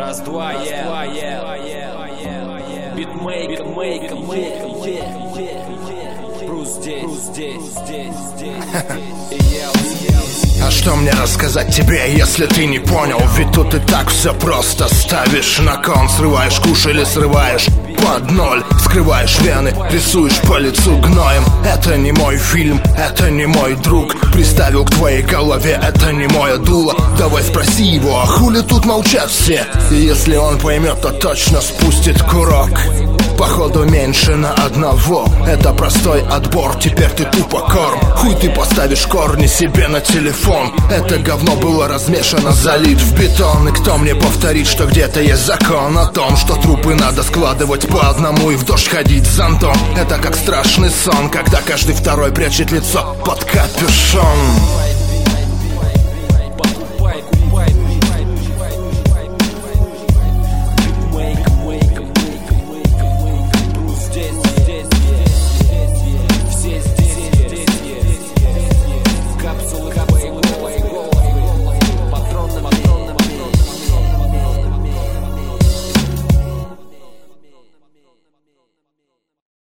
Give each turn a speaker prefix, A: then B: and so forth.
A: Раз-два, битмейк, Брус здесь.
B: А что мне рассказать тебе, если ты не понял? Ведь тут и так все просто. Ставишь на кон, срываешь куш или срываешь под ноль. Скрываешь вены, рисуешь по лицу гноем. Это не мой фильм, это не мой друг. Приставил к твоей голове, это не мое дуло. Давай спроси его, а хули тут молчат все? И если он поймет, то точно спустит курок. Походу меньше на одного. Это простой отбор, теперь ты тупо корм. Хуй ты поставишь корни себе на телефон. Это говно было размешано, залит в бетон. И кто мне повторит, что где-то есть закон о том, что трупы надо складывать по одному и в дождь ходить с зонтом? Это как страшный сон, когда каждый второй прячет лицо под капюшон.